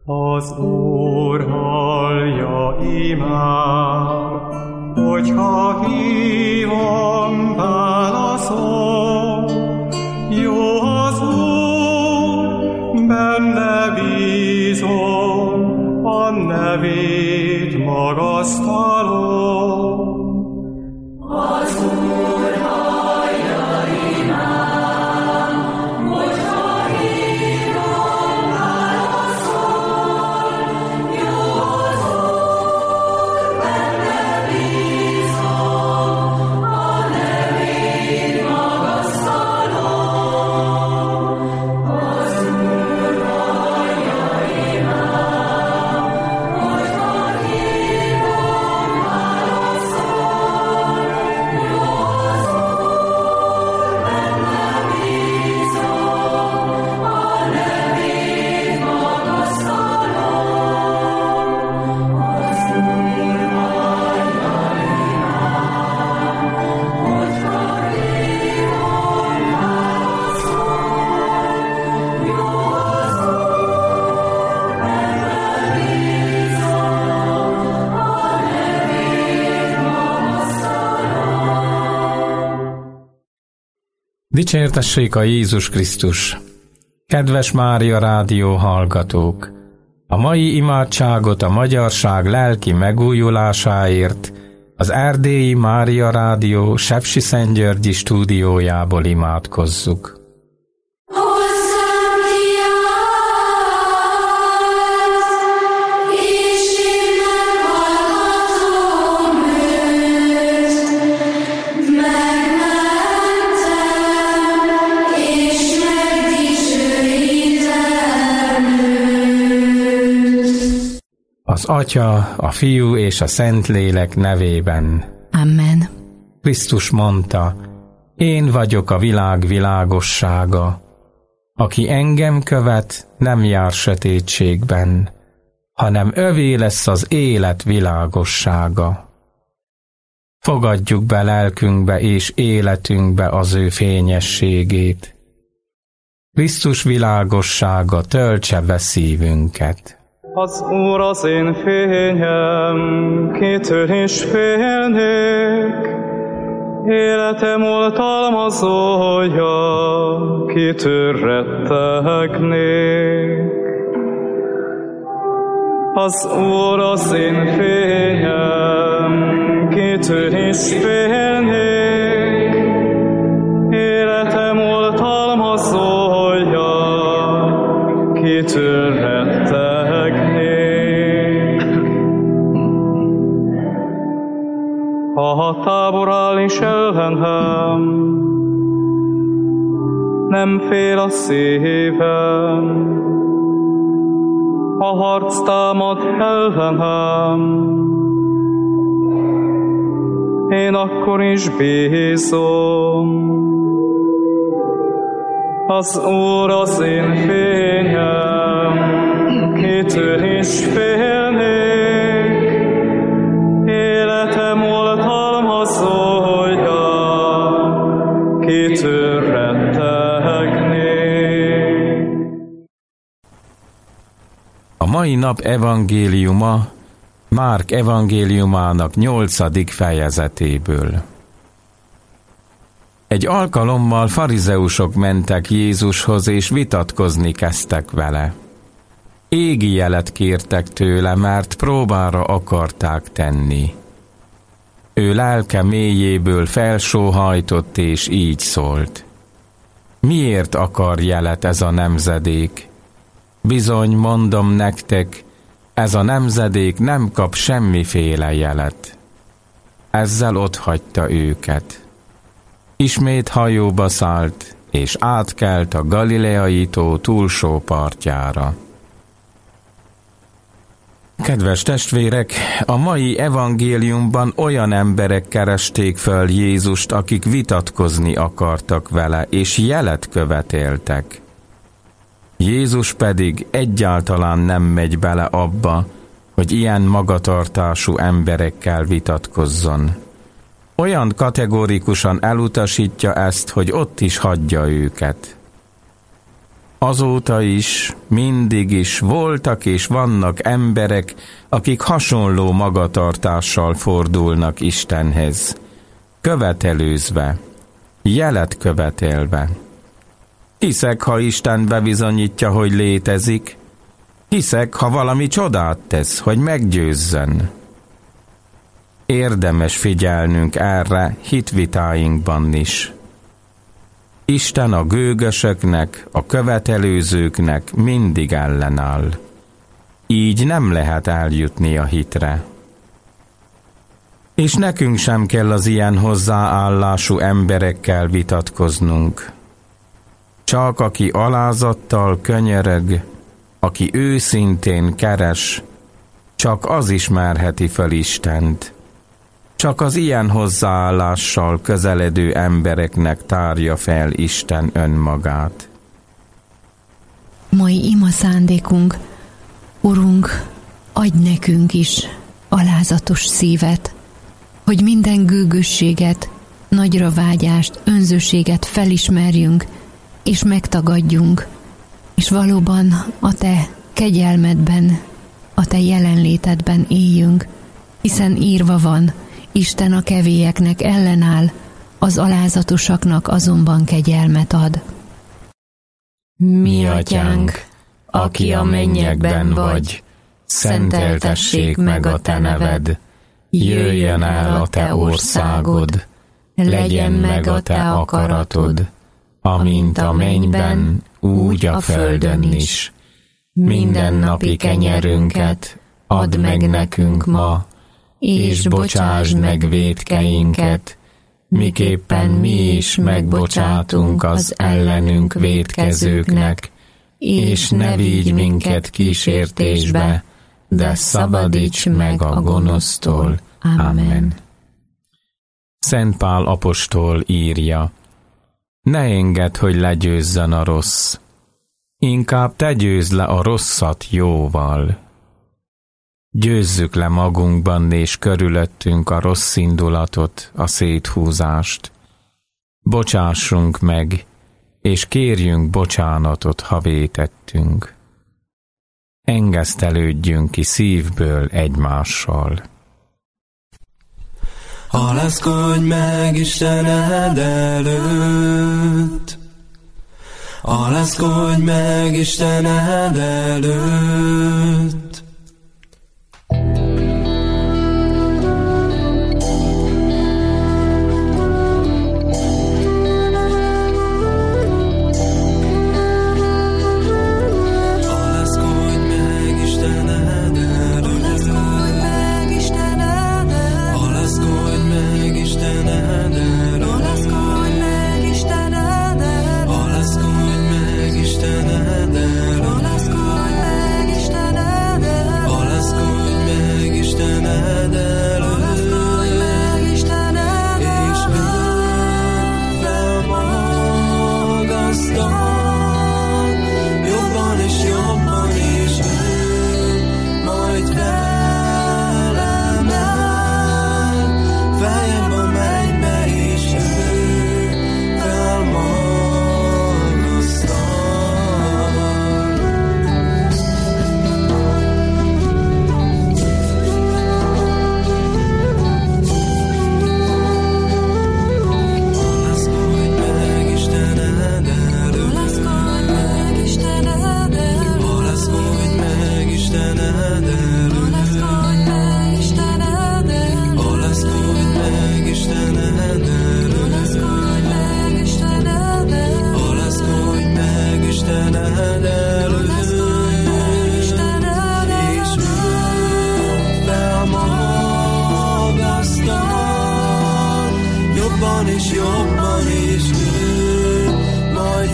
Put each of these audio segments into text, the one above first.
Az Úr hallja imám, hogyha hívom, válaszol. Jó az Úr, benne bízom, a nevét magasztalom. Az Úr hallja imám, hogyha hívom, válaszol. Jó az Úr, benne bízom, a nevét magasztalom. Az Úr hallja imám, hogyha hívom, válaszol. Jó az Úr, benne bízom, a nevét magasztalom. Az Úr hallja imám, hogyha hívom, válaszol. Jó az Úr, benne bízom, a nevét magasztalom. Dicsértessék a Jézus Krisztus! Kedves Mária Rádió hallgatók! A mai imádságot a magyarság lelki megújulásáért az Erdélyi Mária Rádió Sepsiszentgyörgyi stúdiójából imádkozzuk. Hozzám kiállt, és én meghallgatom őt. Megmentem, és megdicsőítem őt. Az Atya, a Fiú és a Szentlélek nevében. Amen. Krisztus mondta, én vagyok a világ világossága. Aki engem követ, nem jár sötétségben, hanem övé lesz az élet világossága. Fogadjuk be lelkünkbe és életünkbe az ő fényességét. Krisztus világossága töltse be szívünket. Az Úr az én fényem, kitől is félnék. Életem oltalmazója, kitől rettegnék. Az Úr az én fényem, kitől is félnék. Életem oltalmazója, kitől rettegnék. Ha tábor áll is ellenem, nem fél a szívem. Ha harc támad ellenem, én akkor is bízom. Az Úr az én fényem, kitől is félnék. Életem oltalmazója, kitől rettegnék. A mai nap evangéliuma Márk evangéliumának 8. fejezetéből. Egy alkalommal farizeusok mentek Jézushoz, és vitatkozni kezdtek vele. Égi jelet kértek tőle, mert próbára akarták tenni. Ő lelke mélyéből felsóhajtott, és így szólt. Miért akar jelet ez a nemzedék? Bizony, mondom nektek, ez a nemzedék nem kap semmiféle jelet. Ezzel otthagyta őket. Ismét hajóba szállt, és átkelt a Galileai tó túlsó partjára. Kedves testvérek, a mai evangéliumban olyan emberek keresték föl Jézust, akik vitatkozni akartak vele, és jelet követeltek. Jézus pedig egyáltalán nem megy bele abba, hogy ilyen magatartású emberekkel vitatkozzon. Olyan kategorikusan elutasítja ezt, hogy ott is hagyja őket. Azóta is, mindig is voltak és vannak emberek, akik hasonló magatartással fordulnak Istenhez, követelőzve, jelet követelve. Hiszek, ha Isten bebizonyítja, hogy létezik, hiszek, ha valami csodát tesz, hogy meggyőzzön. Érdemes figyelnünk erre hitvitáinkban is. Isten a gőgösöknek, a követelőzőknek mindig ellenáll. Így nem lehet eljutni a hitre. És nekünk sem kell az ilyen hozzáállású emberekkel vitatkoznunk. Csak aki alázattal könyörög, aki őszintén keres, csak az ismerheti fel Istent. Csak az ilyen hozzáállással közeledő embereknek tárja fel Isten önmagát. Mai ima szándékunk, Urunk, adj nekünk is alázatos szívet, hogy minden gőgösséget, nagyra vágyást, önzőséget felismerjünk, és megtagadjunk, és valóban a Te kegyelmedben, a Te jelenlétedben éljünk, hiszen írva van, Isten a kevélyeknek ellenáll, az alázatosaknak azonban kegyelmet ad. Mi atyánk, aki a mennyekben vagy, szenteltessék meg a te neved, jöjjön el a te országod, legyen meg a te akaratod, amint a mennyben, úgy a földön is. Mindennapi kenyerünket add meg nekünk ma, és bocsásd meg vétkeinket, miképpen mi is megbocsátunk az ellenünk vétkezőknek, és ne vigy minket kísértésbe, de szabadíts meg a gonosztól. Amen. Szent Pál apostol írja: ne engedd, hogy legyőzzön a rossz, inkább te győzd le a rosszat jóval. Győzzük le magunkban és körülöttünk a rossz indulatot, a széthúzást. Bocsássunk meg, és kérjünk bocsánatot, ha vétettünk. Engesztelődjünk ki szívből egymással. Alázkodj meg Istened előtt, alázkodj meg Istened előtt.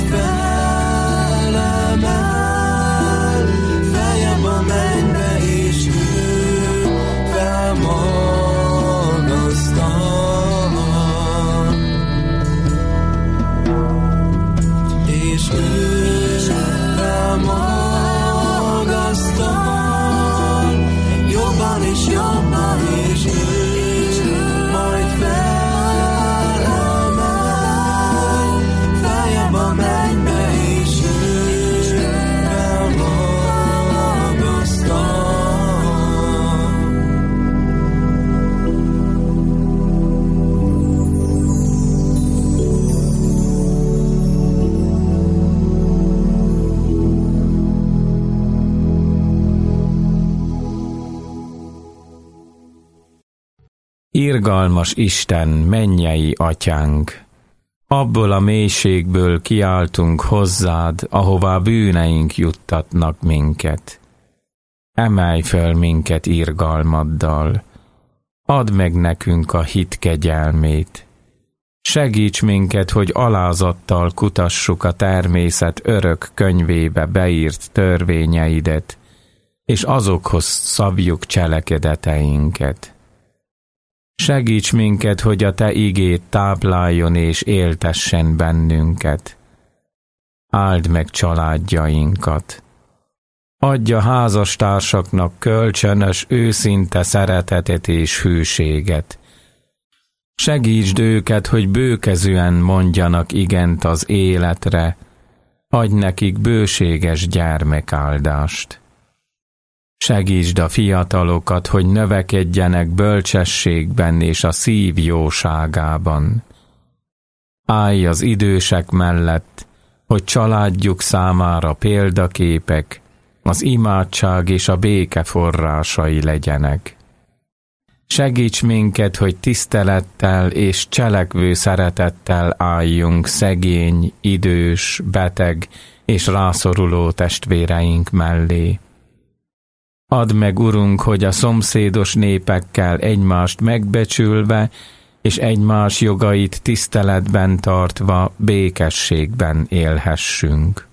Fejem a mennybe is Irgalmas Isten, mennyei Atyánk! Abból a mélységből kiáltunk hozzád, ahová bűneink juttatnak minket. Emelj föl minket irgalmaddal, add meg nekünk a hit kegyelmét. Segíts minket, hogy alázattal kutassuk a természet örök könyvébe beírt törvényeidet, és azokhoz szabjuk cselekedeteinket. Segíts minket, hogy a te igéd tápláljon és éltessen bennünket. Áld meg családjainkat. Adj a házastársaknak kölcsönös, őszinte szeretetet és hűséget. Segítsd őket, hogy bőkezűen mondjanak igent az életre, adj nekik bőséges gyermekáldást. Segítsd a fiatalokat, hogy növekedjenek bölcsességben és a szív jóságában. Állj az idősek mellett, hogy családjuk számára példaképek, az imádság és a béke forrásai legyenek. Segíts minket, hogy tisztelettel és cselekvő szeretettel álljunk szegény, idős, beteg és rászoruló testvéreink mellé. Add meg, Urunk, hogy a szomszédos népekkel egymást megbecsülve és egymás jogait tiszteletben tartva békességben élhessünk.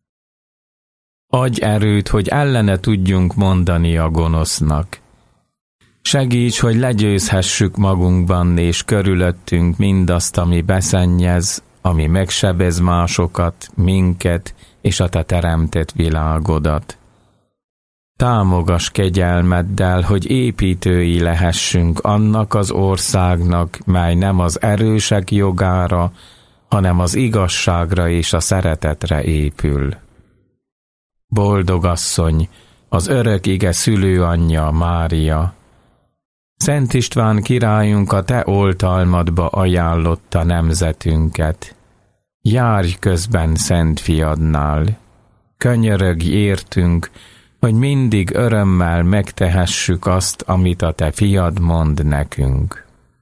Adj erőt, hogy ellene tudjunk mondani a gonosznak. Segíts, hogy legyőzhessük magunkban és körülöttünk mindazt, ami beszennyez, ami megsebez másokat, minket és a te teremtett világodat. Támogass kegyelmeddel, hogy építői lehessünk annak az országnak, mely nem az erősek jogára, hanem az igazságra és a szeretetre épül. Boldog asszony, az örök ige szülőanyja Mária! Szent István királyunk a te oltalmadba ajánlotta nemzetünket. Járj közben Szent Fiadnál! Könyörögj értünk, hogy mindig örömmel megtehessük azt, amit a te fiad mond nekünk.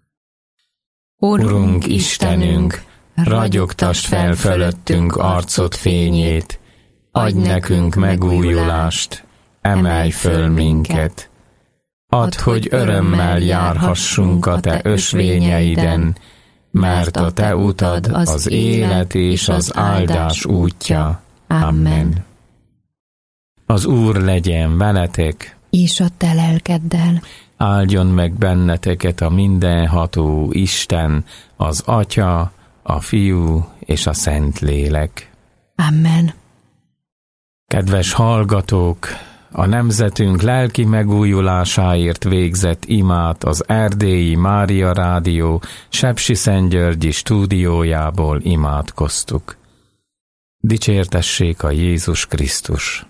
Urunk Istenünk, ragyogtasd fel fölöttünk arcod fényét, adj nekünk megújulást, emelj föl minket. Add, hogy örömmel járhassunk a te ösvényeiden, mert a te utad az élet és az áldás útja. Amen. Az Úr legyen veletek, és a te lelkeddel. Áldjon meg benneteket a mindenható Isten, az Atya, a Fiú és a Szentlélek. Amen. Kedves hallgatók, a nemzetünk lelki megújulásáért végzett imát az Erdélyi Mária Rádió Sepsiszentgyörgyi stúdiójából imádkoztuk. Dicsértessék a Jézus Krisztus!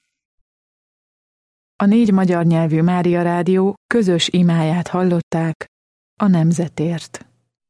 A 4 magyar nyelvű Mária Rádió közös imáját hallották a nemzetért.